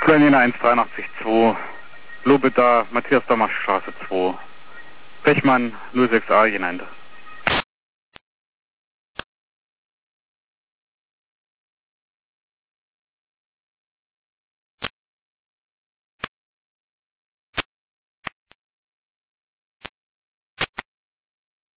Planina 183-2, Lobeda, Matthias Dammerstraße 2, Pechmann 06a genannt.